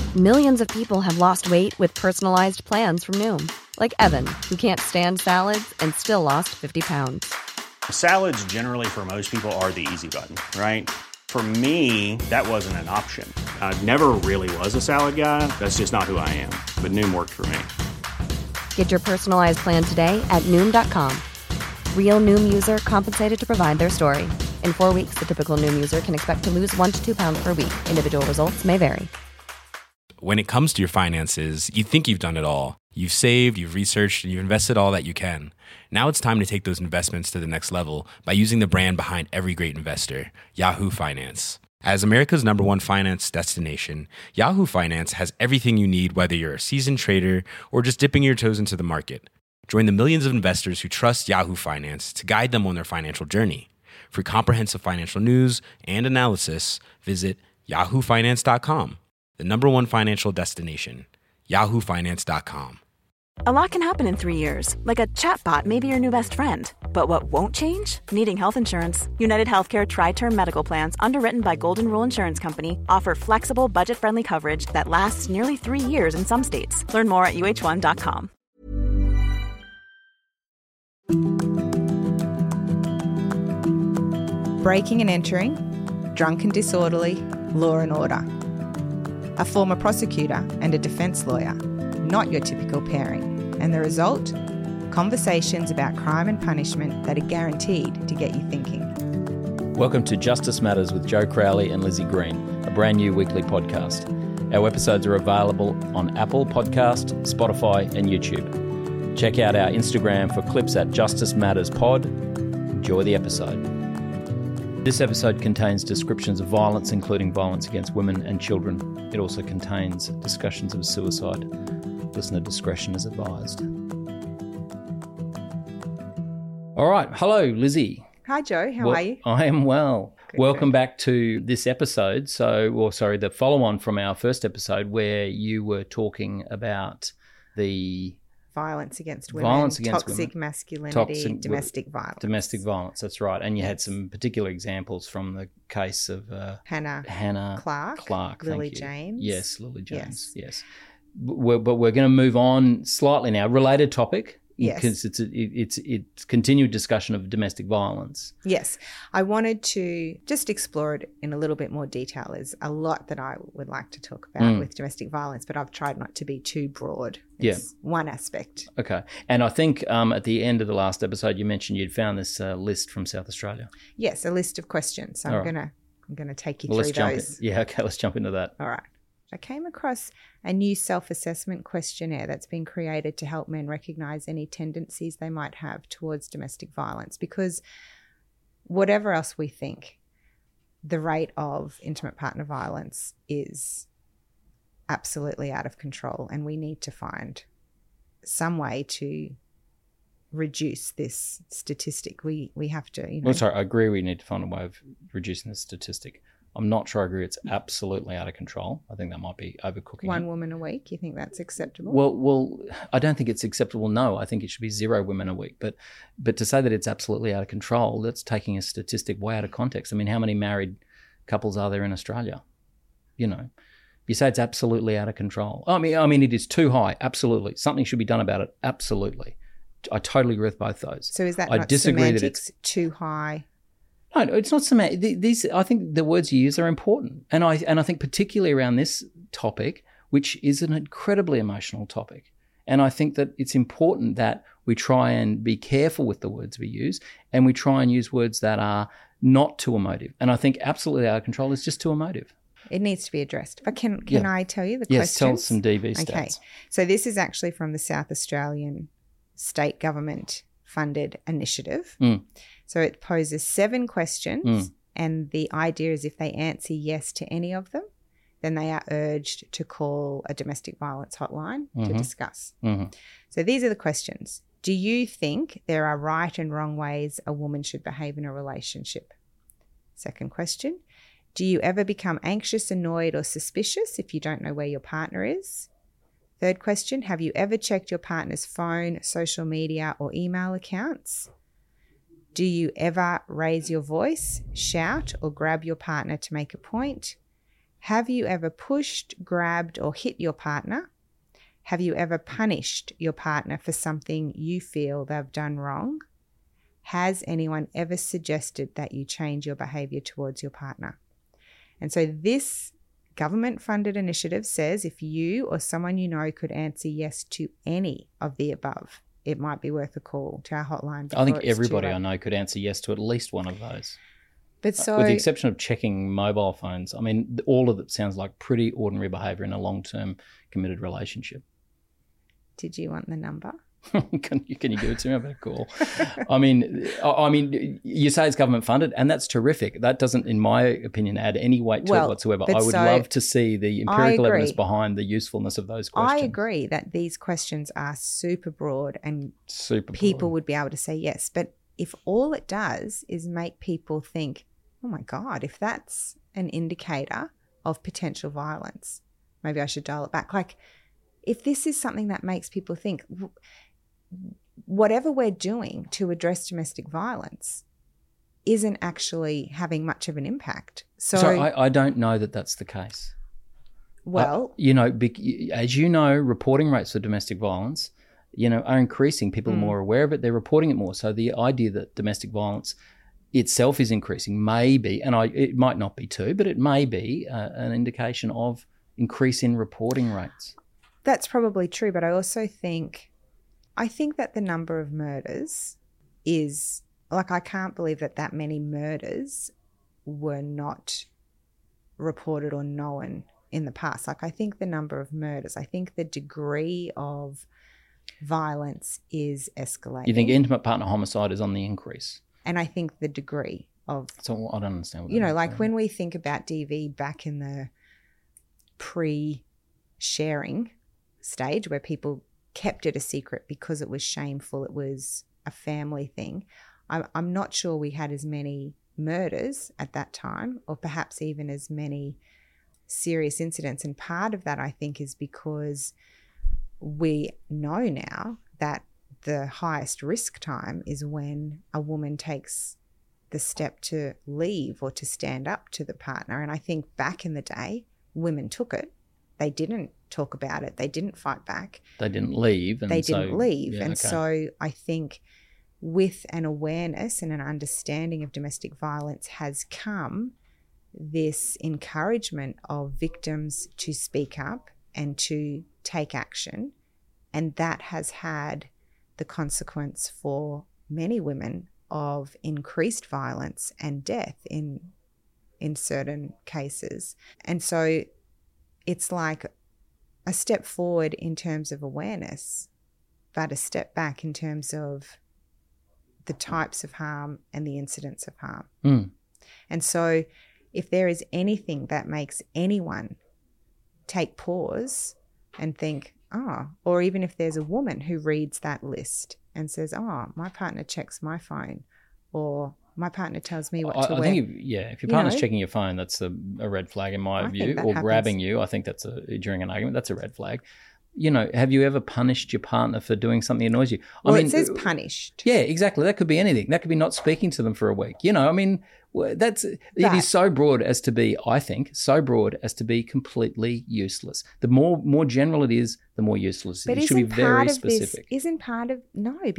Millions of people have lost weight with personalized plans from Noom. Like Evan, who can't stand salads and still lost 50 pounds. Salads generally for most people are the easy button, right? For me, that wasn't an option. I never really was a salad guy. That's just not who I am. But Noom worked for me. Get your personalized plan today at Noom.com. Real Noom user compensated to provide their story. In 4 weeks, the typical Noom user can expect to lose 1 to 2 pounds per week. Individual results may vary. When it comes to your finances, you think you've done it all. You've saved, you've researched, and you've invested all that you can. Now it's time to take those investments to the next level by using the brand behind every great investor, Yahoo Finance. As America's #1 finance destination, Yahoo Finance has everything you need, whether you're a seasoned trader or just dipping your toes into the market. Join the millions of investors who trust Yahoo Finance to guide them on their financial journey. For comprehensive financial news and analysis, visit yahoofinance.com. The #1 financial destination, yahoofinance.com. A lot can happen in 3 years, like a chatbot may be your new best friend. But what won't change? Needing health insurance. United Healthcare Tri-Term Medical Plans, underwritten by Golden Rule Insurance Company, offer flexible, budget-friendly coverage that lasts nearly 3 years in some states. Learn more at uh1.com. Breaking and entering, drunk and disorderly, law and order. A former prosecutor and a defence lawyer, not your typical pairing. And the result? Conversations about crime and punishment that are guaranteed to get you thinking. Welcome to Justice Matters with Joe Crowley and Lizzie Green, a brand new weekly podcast. Our episodes are available on Apple Podcast, Spotify and YouTube. Check out our Instagram for clips at Justice Matters Pod. Enjoy the episode. This episode contains descriptions of violence, including violence against women and children. It also contains discussions of suicide. Listener discretion is advised. All right. Hello, Lizzie. Hi, Joe. How are you? I am well. Good, Welcome good. back to this episode. The follow-on from our first episode where you were talking about the Violence against women, toxic masculinity, domestic violence. Domestic violence, that's right. And you had some particular examples from the case of Hannah Clark, Lily James. Yes, Lily James, yes. But we're going to move on slightly now. Related topic, because it's continued discussion of domestic violence. Yes. I wanted to just explore it in a little bit more detail. There's a lot that I would like to talk about with domestic violence, but I've tried not to be too broad. It's one aspect. Okay. And I think at the end of the last episode, you mentioned you'd found this list from South Australia. Yes, a list of questions. So I'm gonna take you through those. Let's jump into that. All right. I came across a new self-assessment questionnaire that's been created to help men recognise any tendencies they might have towards domestic violence, because whatever else we think, the rate of intimate partner violence is absolutely out of control, and we need to find some way to reduce this statistic. We have to, I agree we need to find a way of reducing the statistic. I'm not sure I agree it's absolutely out of control. I think that might be overcooking One woman a week, you think that's acceptable? Well, I don't think it's acceptable, no. I think it should be 0 women a week. But to say that it's absolutely out of control, that's taking a statistic way out of context. I mean, how many married couples are there in Australia? You say it's absolutely out of control. I mean, it is too high, absolutely. Something should be done about it, absolutely. I totally agree with both those. So is that I not disagree semantics, that it's too high? No, it's not semantic. I think the words you use are important. And I think particularly around this topic, which is an incredibly emotional topic. And I think that it's important that we try and be careful with the words we use, and we try and use words that are not too emotive. And I think absolutely out of control is just too emotive. It needs to be addressed. But can I tell you the questions? Yes, tell us some DV stats. Okay. So this is actually from the South Australian state government funded initiative. So it poses 7 questions, and the idea is if they answer yes to any of them, then they are urged to call a domestic violence hotline to discuss. So these are the questions. Do you think there are right and wrong ways a woman should behave in a relationship? Second question, do you ever become anxious, annoyed, or suspicious if you don't know where your partner is? Third question, have you ever checked your partner's phone, social media, or email accounts? Do you ever raise your voice, shout, or grab your partner to make a point? Have you ever pushed, grabbed, or hit your partner? Have you ever punished your partner for something you feel they've done wrong? Has anyone ever suggested that you change your behaviour towards your partner? And so this government-funded initiative says if you or someone you know could answer yes to any of the above, it might be worth a call to our hotline. I think everybody I know could answer yes to at least one of those. But so, with the exception of checking mobile phones, I mean, all of it sounds like pretty ordinary behaviour in a long-term committed relationship. Did you want the number? Can you give it to me? I better call. I mean, you say it's government funded, and that's terrific. That doesn't, in my opinion, add any weight to it whatsoever. I would love to see the empirical evidence behind the usefulness of those questions. I agree that these questions are super broad and people would be able to say yes. But if all it does is make people think, oh my God, if that's an indicator of potential violence, maybe I should dial it back. Like, if this is something that makes people think, whatever we're doing to address domestic violence isn't actually having much of an impact. So I don't know that that's the case. Well, as you know, reporting rates for domestic violence, are increasing. People are more aware of it. They're reporting it more. So the idea that domestic violence itself is increasing may be, and it might not be too, but it may be an indication of increase in reporting rates. That's probably true, but I also think that the number of murders is, like, I can't believe that many murders were not reported or known in the past. Like, I think the number of murders, I think the degree of violence is escalating. You think intimate partner homicide is on the increase? And I think the degree of... So I don't understand what like when we think about DV back in the pre-sharing stage where people kept it a secret because it was shameful, it was a family thing. I'm not sure we had as many murders at that time, or perhaps even as many serious incidents. And part of that, I think, is because we know now that the highest risk time is when a woman takes the step to leave or to stand up to the partner. And I think back in the day, women took it. They didn't talk about it. They didn't fight back. They didn't leave. So I think with an awareness and an understanding of domestic violence has come this encouragement of victims to speak up and to take action. And that has had the consequence for many women of increased violence and death in certain cases. And so it's like a step forward in terms of awareness, but a step back in terms of the types of harm and the incidents of harm. And so if there is anything that makes anyone take pause and think, or even if there's a woman who reads that list and says, my partner checks my phone, or my partner tells me what to wear. I think if your partner's checking your phone, that's a red flag in my view, or happens. Grabbing you, I think that's during an argument, that's a red flag. Have you ever punished your partner for doing something that annoys you? It says punished. Yeah, exactly. That could be anything. That could be not speaking to them for a week. It is so broad as to be, I think, completely useless. The more general it is, the more useless it is. It should be very specific. Isn't part of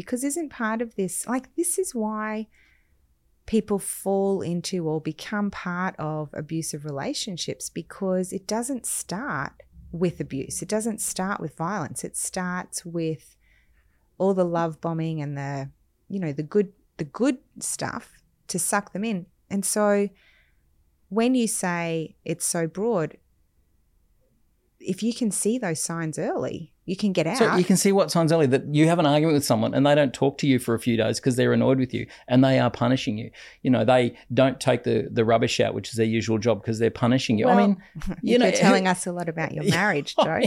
this, like, this is why people fall into or become part of abusive relationships, because it doesn't start with abuse. It doesn't start with violence. It starts with all the love bombing and the good stuff to suck them in. And so when you say it's so broad, if you can see those signs early, you can get out. So you can see what signs early, that you have an argument with someone and they don't talk to you for a few days because they're annoyed with you and they are punishing you. They don't take the rubbish out, which is their usual job, because they're punishing you. Well, you're telling us a lot about your marriage, Joe.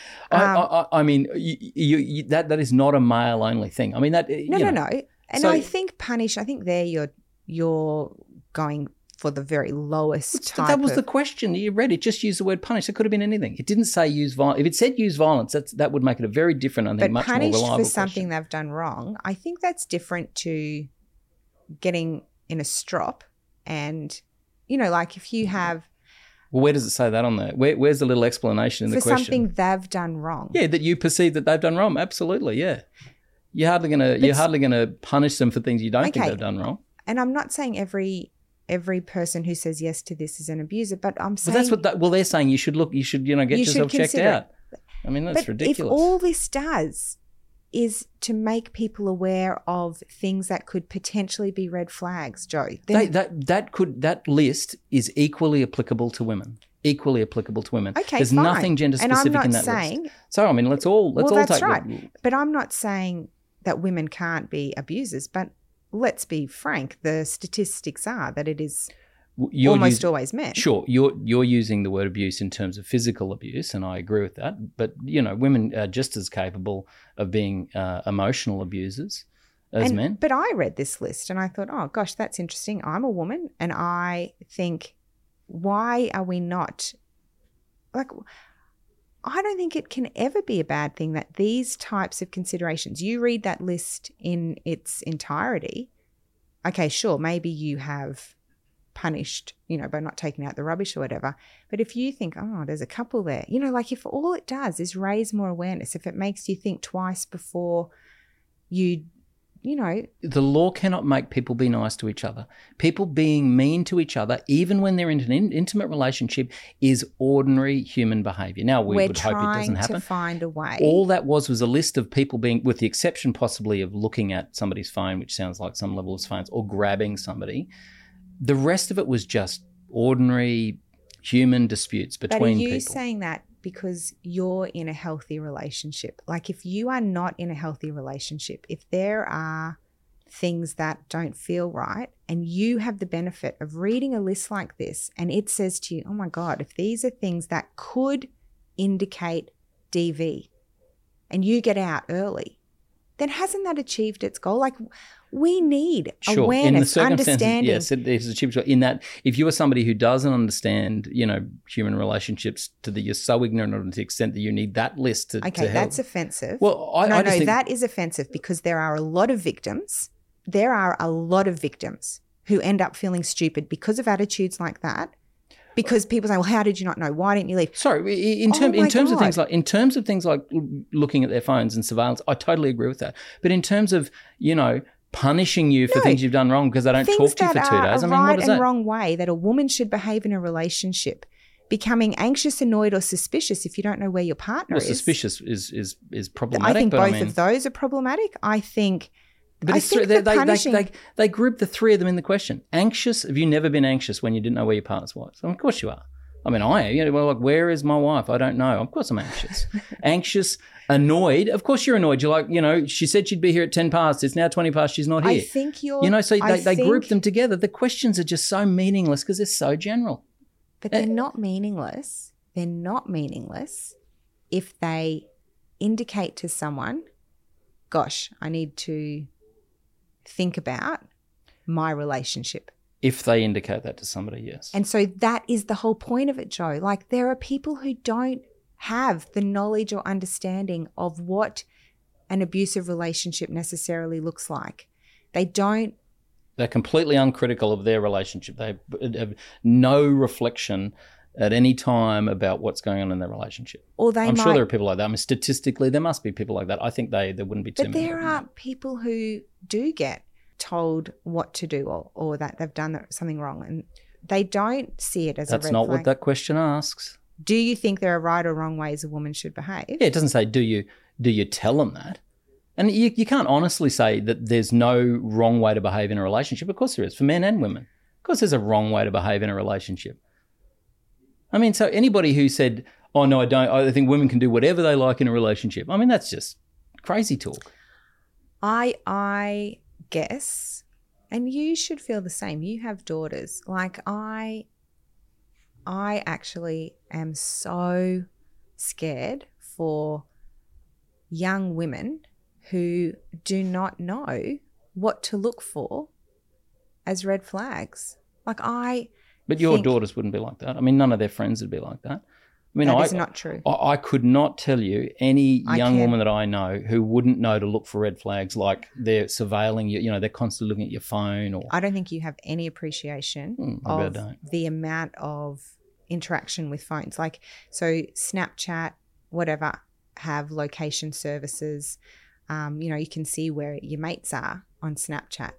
That is not a male only thing. I mean, that No. And so, I think there you're going for the very lowest type. That was the question. You read it. Just use the word punish. It could have been anything. It didn't say use violence. If it said use violence, that would make it a very different, I think, much more reliable question. But punished for something they've done wrong, I think that's different to getting in a strop and, like if you have Well, where does it say that on there? Where's the little explanation in the question? For something they've done wrong. Yeah, that you perceive that they've done wrong. Absolutely, yeah. You're hardly gonna punish them for things you don't think they've done wrong. And I'm not saying every person who says yes to this is an abuser, but I'm saying that's what they're saying. You should get yourself checked out. I mean, that's ridiculous. If all this does is to make people aware of things that could potentially be red flags, Joe. That list is equally applicable to women. Equally applicable to women. Okay, there's fine. nothing gender specific in that list. So I mean, let's all that's take right. But I'm not saying that women can't be abusers, but let's be frank, the statistics are that it is almost always men. Sure, you're using the word abuse in terms of physical abuse, and I agree with that. But, women are just as capable of being emotional abusers as men. But I read this list and I thought, oh, gosh, that's interesting. I'm a woman and I think, why are we not – like – I don't think it can ever be a bad thing that these types of considerations, you read that list in its entirety. Okay, sure, maybe you have punished, by not taking out the rubbish or whatever. But if you think, oh, there's a couple there, like if all it does is raise more awareness, if it makes you think twice before you The law cannot make people be nice to each other. People being mean to each other, even when they're in an intimate relationship, is ordinary human behaviour. Now, we would hope it doesn't happen. We're trying to find a way. All that was a list of people being, with the exception possibly of looking at somebody's phone, which sounds like some level of phones, or grabbing somebody. The rest of it was just ordinary human disputes between people. But are you saying that because you're in a healthy relationship? Like if you are not in a healthy relationship, if there are things that don't feel right and you have the benefit of reading a list like this and it says to you, oh my God, if these are things that could indicate DV and you get out early, then hasn't that achieved its goal? Like we need awareness, understanding. Yes, it is achieved. In that, if you are somebody who doesn't understand, human relationships you're so ignorant of the extent that you need that list to help. That's offensive. Well, that is offensive because there are a lot of victims. There are a lot of victims who end up feeling stupid because of attitudes like that. Because people say, well, how did you not know? Why didn't you leave? Sorry, in terms of things like looking at their phones and surveillance, I totally agree with that. But in terms of, punishing you for things you've done wrong because they don't talk to you for 2 days. What is that? Wrong way that a woman should behave in a relationship, becoming anxious, annoyed, or suspicious if you don't know where your partner is. Well, suspicious is problematic. I think both of those are problematic. I think. But they group the three of them in the question. Anxious? Have you never been anxious when you didn't know where your partner was? So of course you are. I mean, I am. Where is my wife? I don't know. Of course I'm anxious. Anxious, annoyed. Of course you're annoyed. You're like, she said she'd be here at 10 past. It's now 20 past. She's not here. I think you're... so they group them together. The questions are just so meaningless because they're so general. But they're not meaningless. They're not meaningless if they indicate to someone, gosh, I need to think about my relationship. If they indicate that to somebody, yes. And so that is the whole point of it, Joe. Like there are people who don't have the knowledge or understanding of what an abusive relationship necessarily looks like. They're completely uncritical of their relationship. They have no reflection at any time about what's going on in their relationship. I'm sure there are people like that. I mean, statistically, there must be people like that. I think there wouldn't be too many. But there are people who do get told what to do or that they've done something wrong and they don't see it as a red flag. That's not what that question asks. Do you think there are right or wrong ways a woman should behave? Yeah, it doesn't say do you tell them that. And you can't honestly say that there's no wrong way to behave in a relationship. Of course there is, for men and women. Of course there's a wrong way to behave in a relationship. I mean, so anybody who said, oh, no, I don't, I think women can do whatever they like in a relationship, I mean, that's just crazy talk. I guess, and you should feel the same. You have daughters. Like I actually am so scared for young women who do not know what to look for as red flags. But your daughters wouldn't be like that. I mean, none of their friends would be like that. I mean, that is not true. I could not tell you any young woman that I know who wouldn't know to look for red flags, like they're surveilling you, they're constantly looking at your phone. Or I don't think you have any appreciation of the amount of interaction with phones. Like, so Snapchat, whatever, have location services. You can see where your mates are on Snapchat.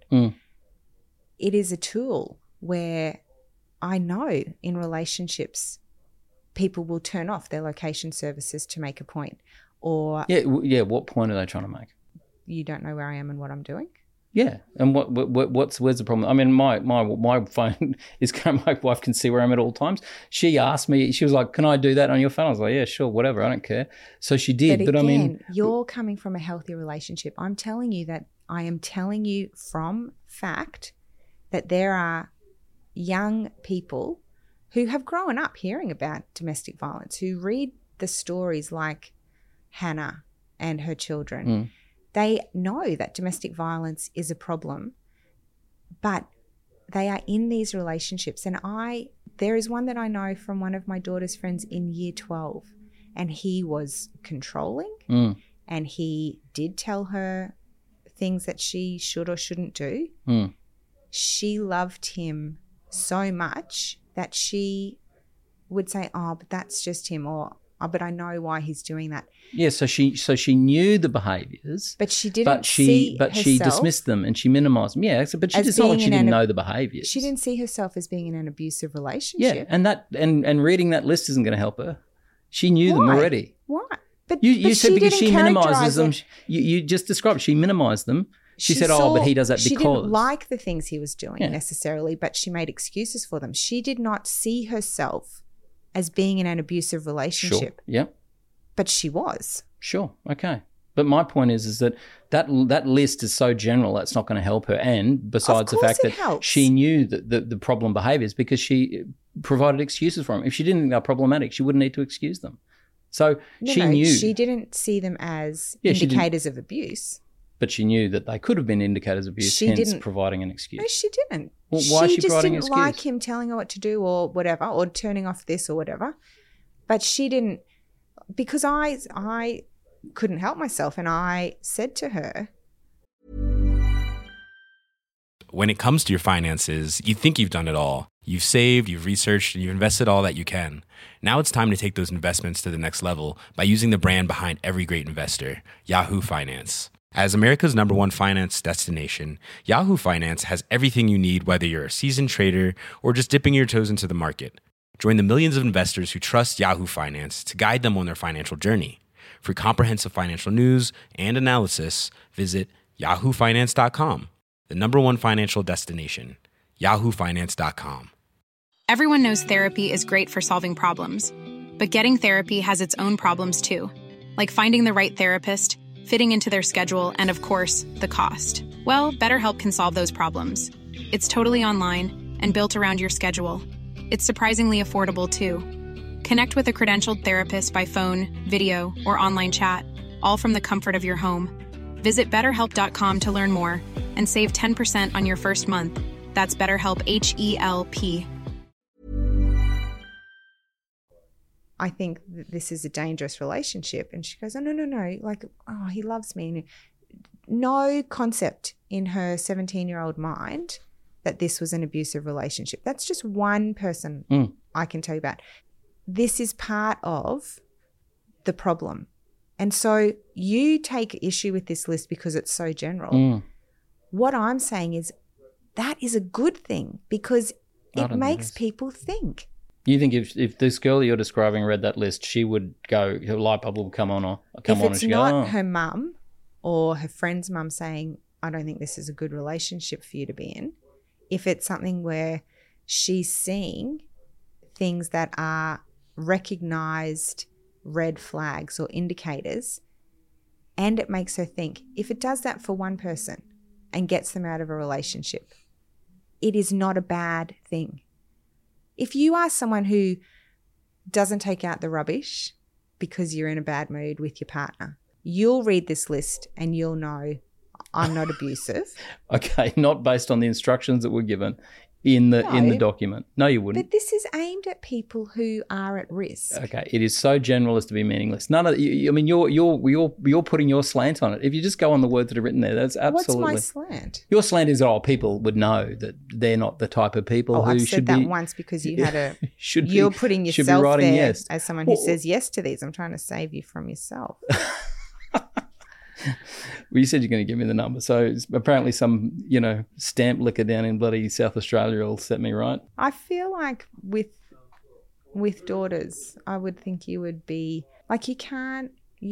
It is a tool where I know in relationships people will turn off their location services to make a point. Or what point are they trying to make? You don't know where I am and what I'm doing? Yeah, and where's the problem? I mean, my phone is going. My wife can see where I'm at all times. She asked me. She was like, "Can I do that on your phone?" I was like, "Yeah, sure, whatever. I don't care." So she did. But again, I mean, you're coming from a healthy relationship. I'm telling you that I am telling you from fact that there are young people who have grown up hearing about domestic violence, who read the stories like Hannah and her children. They know that domestic violence is a problem, but they are in these relationships. And there is one that I know from one of my daughter's friends in year 12, and he was controlling and he did tell her things that she should or shouldn't do. She loved him so much that she would say, "Oh, but that's just him," or "Oh, but I know why he's doing that." Yeah, so she knew the behaviours, but she didn't see herself. She dismissed them and she minimised them. Yeah, but it's not like she didn't know the behaviours. She didn't see herself as being in an abusive relationship. Yeah, and reading that list isn't going to help her. She knew them already. Why? But you said because she minimises them. You just described she minimised them. She said, but he does that because. She didn't like the things he was doing necessarily, but she made excuses for them. She did not see herself as being in an abusive relationship. Sure. Yeah. But she was. Sure. Okay. But my point is that list is so general that's not going to help her. And besides the fact that she knew the problem behaviours because she provided excuses for them. If she didn't think they were problematic, she wouldn't need to excuse them. So she knew. She didn't see them as indicators of abuse. But she knew that they could have been indicators of abuse, hence providing an excuse. No, she didn't. Well, why is she providing an excuse? She just didn't like him telling her what to do or whatever, or turning off this or whatever. But she didn't, because I couldn't help myself, and I said to her, when it comes to your finances, you think you've done it all. You've saved, you've researched, and you've invested all that you can. Now it's time to take those investments to the next level by using the brand behind every great investor, Yahoo Finance. As America's #1 finance destination, Yahoo Finance has everything you need, whether you're a seasoned trader or just dipping your toes into the market. Join the millions of investors who trust Yahoo Finance to guide them on their financial journey. For comprehensive financial news and analysis, visit yahoofinance.com, the #1 financial destination, yahoofinance.com. Everyone knows therapy is great for solving problems, but getting therapy has its own problems too, like finding the right therapist, fitting into their schedule, and of course, the cost. Well, BetterHelp can solve those problems. It's totally online and built around your schedule. It's surprisingly affordable too. Connect with a credentialed therapist by phone, video, or online chat, all from the comfort of your home. Visit BetterHelp.com to learn more and save 10% on your first month. That's BetterHelp, H-E-L-P. I think that this is a dangerous relationship. And she goes, "Oh, no. Like, oh, he loves me." No concept in her 17-year-old mind that this was an abusive relationship. That's just one person I can tell you about. This is part of the problem. And so you take issue with this list because it's so general. What I'm saying is that is a good thing because it makes people think. You think if this girl you're describing read that list, she would go, her light bulb will come on and she go, If it's not her mum or her friend's mum saying, "I don't think this is a good relationship for you to be in," if it's something where she's seeing things that are recognised red flags or indicators, and it makes her think, if it does that for one person and gets them out of a relationship, it is not a bad thing. If you are someone who doesn't take out the rubbish because you're in a bad mood with your partner, you'll read this list and you'll know I'm not abusive. Okay, not based on the instructions that were given. in the document. No, you wouldn't. But this is aimed at people who are at risk. Okay, it is so general as to be meaningless. None of I mean, you're putting your slant on it. If you just go on the words that are written there, that's absolutely. What's my slant? Your slant is people would know that they're not the type of people who I've should said that be. once because you had a. You're putting should be yourself writing there yes. as someone who says yes to these. I'm trying to save you from yourself. Well, you said you're going to give me the number. So it's apparently some, stamp liquor down in bloody South Australia will set me right. I feel like with daughters, I would think you would be like, you can't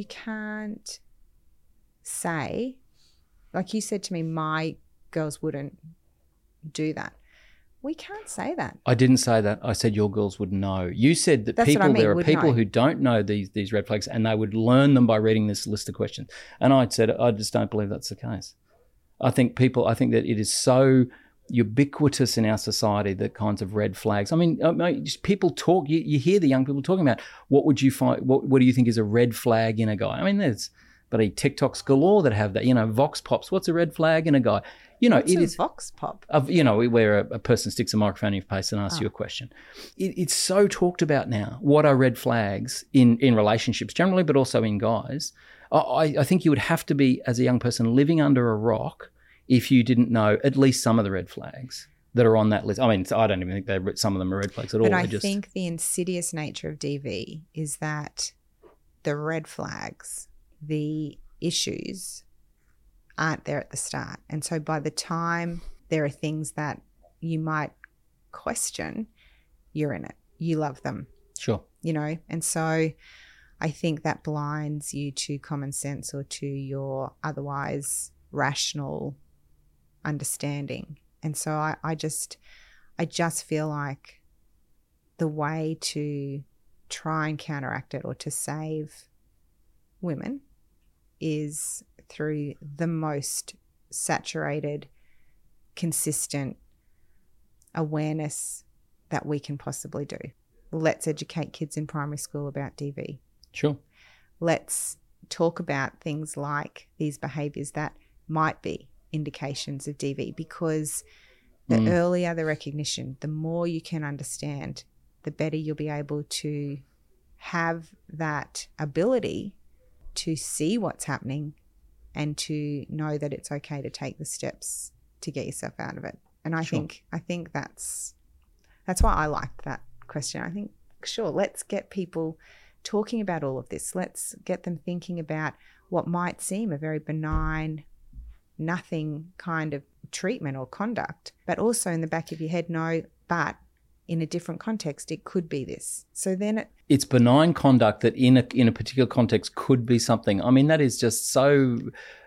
say, like you said to me, my girls wouldn't do that. We can't say that. I didn't say that. I said your girls would know. You said that That's what I mean, there are would people know. who don't know these red flags and they would learn them by reading this list of questions. And I said, I just don't believe that's the case. I think that it is so ubiquitous in our society, the kinds of red flags. I mean, just people talk, you hear the young people talking about what would you find, what do you think is a red flag in a guy? I mean, there's TikToks galore that have that, Vox Pops. What's a red flag in a guy? What's it a is Vox Pop. Where a person sticks a microphone in your face and asks you a question. It's so talked about now. What are red flags in relationships generally, but also in guys? I think you would have to be, as a young person, living under a rock if you didn't know at least some of the red flags that are on that list. I mean, I don't even think some of them are red flags at all. But I think the insidious nature of DV is that the red flags, the issues, aren't there at the start. And so by the time there are things that you might question, you're in it. You love them. Sure. And so I think that blinds you to common sense or to your otherwise rational understanding. And so I just feel like the way to try and counteract it or to save women is through the most saturated, consistent awareness that we can possibly do. Let's educate kids in primary school about DV. Sure. Let's talk about things like these behaviours that might be indications of DV, because the earlier the recognition, the more you can understand, the better you'll be able to have that ability to see what's happening and to know that it's okay to take the steps to get yourself out of it. And I think that's why I liked that question. I think, sure, let's get people talking about all of this. Let's get them thinking about what might seem a very benign, nothing kind of treatment or conduct, but also in the back of your head, no, but in a different context, it could be this. So then it's benign conduct that in a particular context could be something. I mean, that is just so,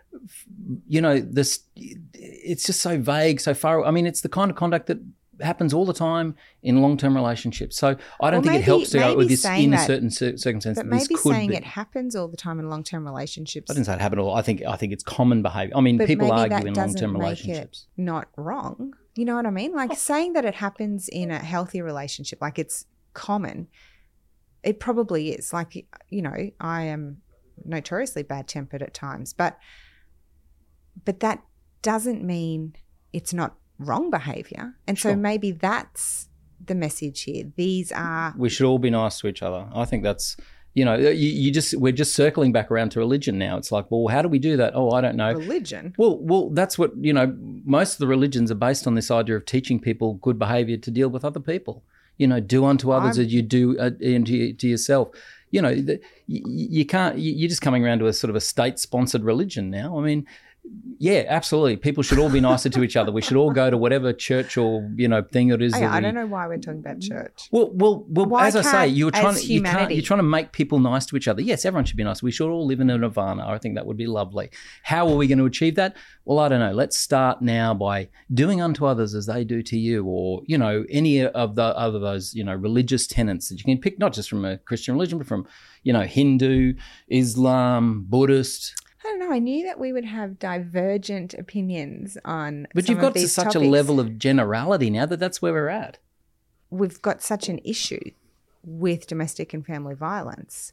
it's just so vague, so far. I mean, it's the kind of conduct that happens all the time in long-term relationships. So I don't think it helps to go with this in a certain circumstance. But maybe saying it happens all the time in long-term relationships. I didn't say it happened all. I think it's common behaviour. I mean, but people maybe argue in long-term relationships. It not wrong. You know what I mean? Like saying that it happens in a healthy relationship, like it's common. It probably is. Like, I am notoriously bad-tempered at times, but that doesn't mean it's not wrong behaviour. And Sure. so maybe that's the message here. We should all be nice to each other. I think that's, we're just circling back around to religion now. It's like, well, how do we do that? Oh, I don't know. Religion? Well, that's what, most of the religions are based on this idea of teaching people good behaviour to deal with other people. Do unto others as you do to yourself. You can't, you're just coming around to a sort of a state-sponsored religion now. I mean, yeah, absolutely. People should all be nicer to each other. We should all go to whatever church or thing it is. I don't know why we're talking about church. Well. As I say, you're trying to make people nice to each other. Yes, everyone should be nice. We should all live in a nirvana. I think that would be lovely. How are we going to achieve that? Well, I don't know. Let's start now by doing unto others as they do to you, or any of the other those religious tenets that you can pick, not just from a Christian religion, but from Hindu, Islam, Buddhist. I don't know. I knew that we would have divergent opinions on But some you've got of these to such topics. a level of generality now that's where we're at. We've got such an issue with domestic and family violence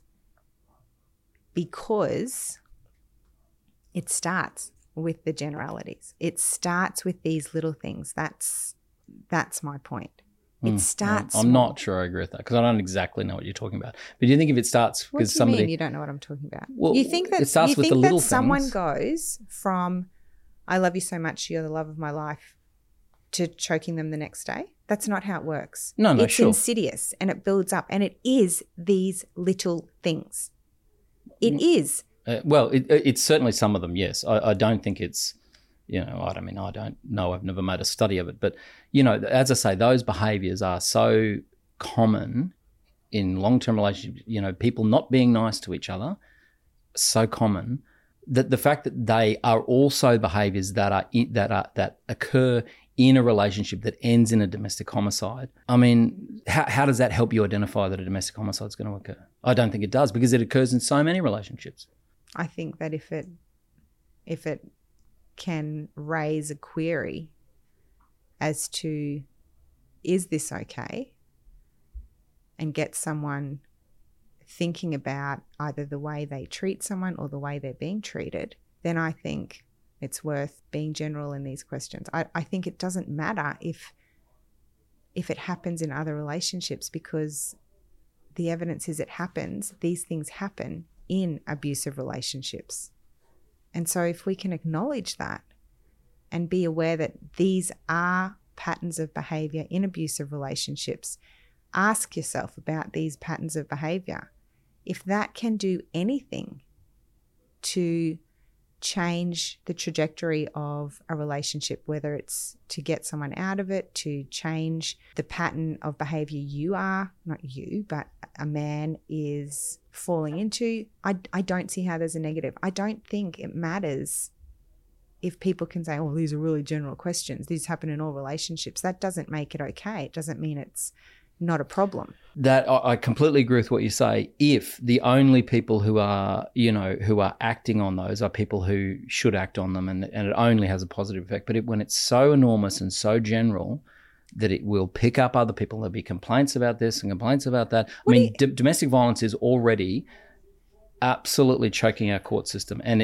because it starts with the generalities. It starts with these little things. That's That's my point. It starts. I'm not sure I agree with that because I don't exactly know what you're talking about. But do you think if it starts because What do you somebody mean you don't know what I'm talking about? Well, you think that it starts you with think the little that someone things. goes from "I love you so much, you're the love of my life" to choking them the next day? That's not how it works. No, it's sure. insidious and it builds up, and it is these little things. It is. Well, it's certainly some of them. Yes, I don't think it's. I don't know. I've never made a study of it. But, as I say, those behaviours are so common in long-term relationships, people not being nice to each other, so common that the fact that they are also behaviours that occur in a relationship that ends in a domestic homicide. I mean, how does that help you identify that a domestic homicide is going to occur? I don't think it does because it occurs in so many relationships. I think that if it can raise a query as to is this okay, and get someone thinking about either the way they treat someone or the way they're being treated, then I think it's worth being general in these questions. I think it doesn't matter if it happens in other relationships because the evidence is it happens. These things happen in abusive relationships. And so if we can acknowledge that and be aware that these are patterns of behaviour in abusive relationships, ask yourself about these patterns of behaviour. If that can do anything to change the trajectory of a relationship, whether it's to get someone out of it, to change the pattern of behaviour not you, but a man is falling into, I don't see how there's a negative. I don't think it matters if people can say, oh, these are really general questions. These happen in all relationships. That doesn't make it okay. It doesn't mean it's not a problem. That I completely agree with what you say. If the only people who are acting on those are people who should act on them, and it only has a positive effect. But when it's so enormous and so general that it will pick up other people, there'll be complaints about this and complaints about that. Domestic violence is already absolutely choking our court system. And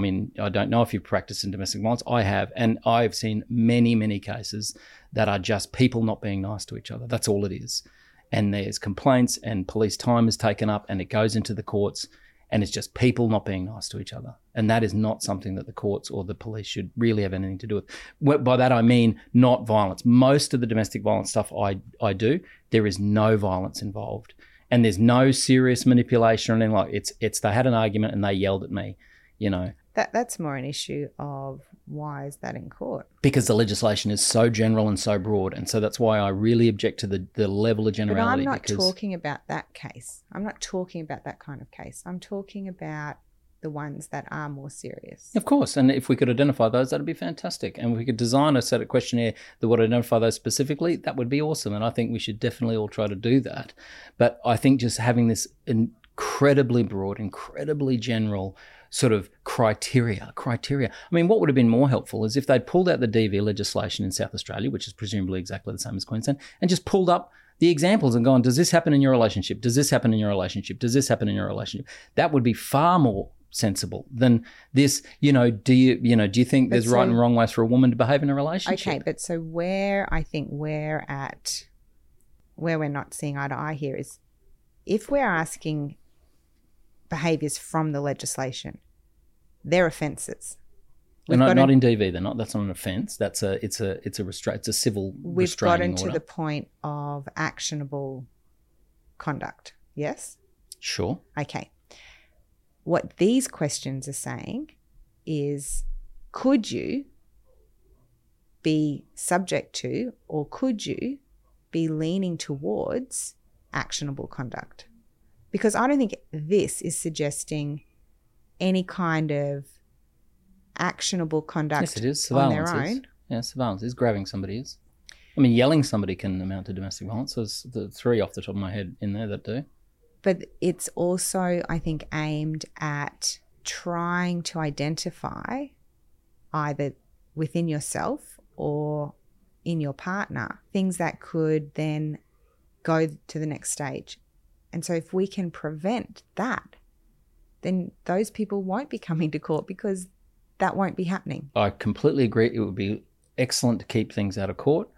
I don't know if you've practiced in domestic violence. I have, and I've seen many, many cases that are just people not being nice to each other. That's all it is. And there's complaints and police time is taken up and it goes into the courts and it's just people not being nice to each other. And that is not something that the courts or the police should really have anything to do with. By that I mean not violence. Most of the domestic violence stuff I do, there is no violence involved. And there's no serious manipulation or anything like it. It's they had an argument and they yelled at me, That's more an issue of why is that in court? Because the legislation is so general and so broad. And so that's why I really object to the level of generality. But I'm not talking about that case. I'm not talking about that kind of case. I'm talking about the ones that are more serious. Of course. And if we could identify those, that'd be fantastic. And if we could design a set of questionnaire that would identify those specifically, that would be awesome. And I think we should definitely all try to do that. But I think just having this incredibly broad, incredibly general sort of criteria. I mean, what would have been more helpful is if they'd pulled out the DV legislation in South Australia, which is presumably exactly the same as Queensland, and just pulled up the examples and gone, does this happen in your relationship? Does this happen in your relationship? Does this happen in your relationship? That would be far more sensible than this, do you think there's right and wrong ways for a woman to behave in a relationship? Okay, but so where I think we're not seeing eye to eye here is if we're asking behaviours from the legislation, they're offences. Not in DV, they're not. That's not an offence. It's a civil restraining order. We've gotten to the point of actionable conduct. Yes? Sure. Okay. What these questions are saying is, could you be subject to or could you be leaning towards actionable conduct? Because I don't think this is suggesting any kind of actionable conduct yes, it is. on their own. Yeah, surveillance is. Grabbing somebody is. I mean, yelling somebody can amount to domestic violence. There's the three off the top of my head in there that do. But it's also, I think, aimed at trying to identify either within yourself or in your partner things that could then go to the next stage. And so if we can prevent that, then those people won't be coming to court because that won't be happening. I completely agree. It would be excellent to keep things out of court.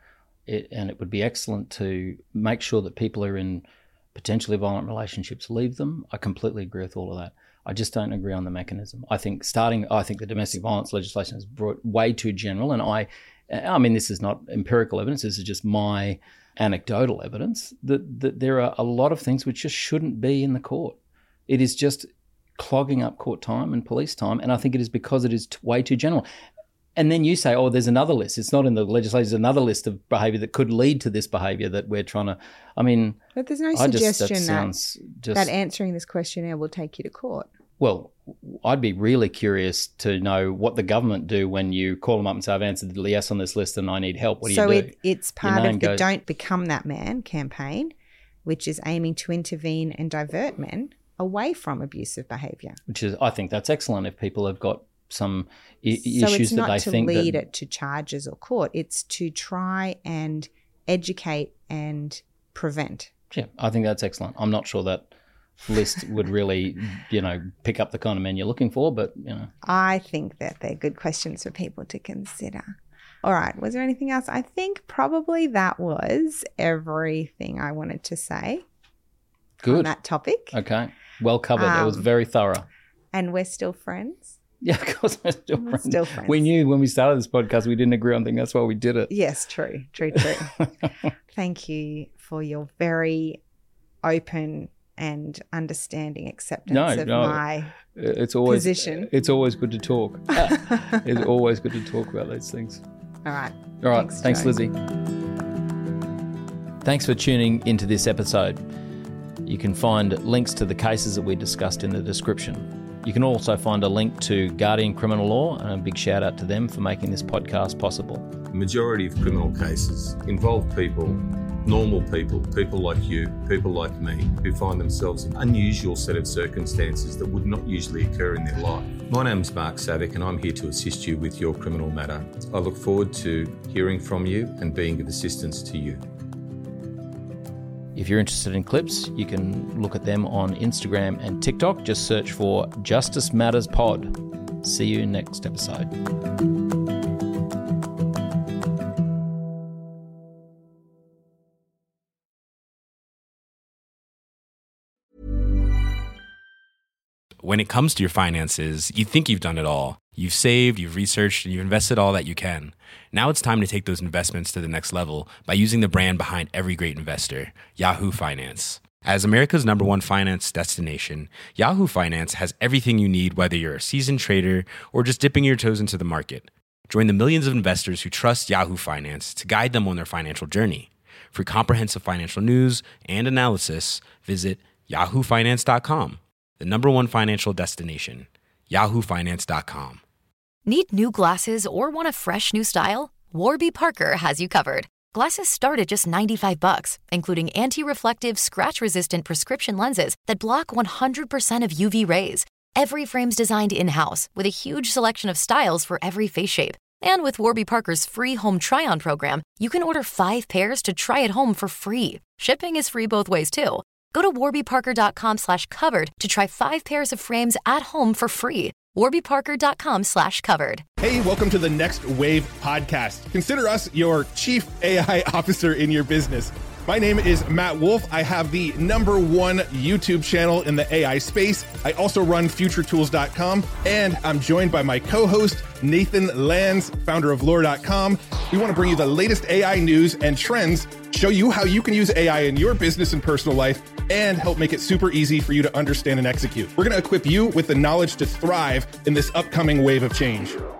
and it would be excellent to make sure that people who are in potentially violent relationships leave them. I completely agree with all of that. I just don't agree on the mechanism. I think the domestic violence legislation is brought way too general, and I mean, this is not empirical evidence, this is just my anecdotal evidence that there are a lot of things which just shouldn't be in the court. It is just clogging up court time and police time, and I think it is because it is way too general. And then you say, oh, there's another list. It's not in the legislation. There's another list of behaviour that could lead to this behaviour that we're trying to, I mean... But there's no suggestion that answering this questionnaire will take you to court. Well, I'd be really curious to know what the government do when you call them up and say, I've answered the yes on this list and I need help. What do you do? So it's part of the Don't Become That Man campaign, which is aiming to intervene and divert men away from abusive behaviour. Which is, I think that's excellent if people have got some issues that they think that... So it's not to lead it to charges or court. It's to try and educate and prevent. Yeah, I think that's excellent. I'm not sure that list would really, pick up the kind of men you're looking for, but, I think that they're good questions for people to consider. All right. Was there anything else? I think probably that was everything I wanted to say. Good. On that topic. Okay. Well covered. It was very thorough. And we're still friends. Yeah, of course we're still friends. We knew when we started this podcast we didn't agree on things. That's why we did it. Yes, true. Thank you for your very open and understanding acceptance of my position. It's always good to talk. It's always good to talk about those things. All right. Thanks Lizzie. Thanks for tuning into this episode. You can find links to the cases that we discussed in the description. You can also find a link to Guardian Criminal Law, and a big shout out to them for making this podcast possible. The majority of criminal cases involve people, normal people, people like you, people like me, who find themselves in an unusual set of circumstances that would not usually occur in their life. My name's Mark Savick and I'm here to assist you with your criminal matter. I look forward to hearing from you and being of assistance to you. If you're interested in clips, you can look at them on Instagram and TikTok. Just search for Justice Matters Pod. See you next episode. When it comes to your finances, you think you've done it all. You've saved, you've researched, and you've invested all that you can. Now it's time to take those investments to the next level by using the brand behind every great investor, Yahoo Finance. As America's #1 finance destination, Yahoo Finance has everything you need, whether you're a seasoned trader or just dipping your toes into the market. Join the millions of investors who trust Yahoo Finance to guide them on their financial journey. For comprehensive financial news and analysis, visit yahoofinance.com. The #1 financial destination, yahoofinance.com. Need new glasses or want a fresh new style? Warby Parker has you covered. Glasses start at just $95, including anti-reflective, scratch-resistant prescription lenses that block 100% of UV rays. Every frame's designed in-house with a huge selection of styles for every face shape. And with Warby Parker's free home try-on program, you can order 5 pairs to try at home for free. Shipping is free both ways, too. Go to warbyparker.com/covered to try 5 pairs of frames at home for free. warbyparker.com/covered. Hey, welcome to the Next Wave podcast. Consider us your chief AI officer in your business. My name is Matt Wolf. I have the #1 YouTube channel in the AI space. I also run futuretools.com, and I'm joined by my co-host, Nathan Lands, founder of lore.com. We want to bring you the latest AI news and trends, show you how you can use AI in your business and personal life, and help make it super easy for you to understand and execute. We're going to equip you with the knowledge to thrive in this upcoming wave of change.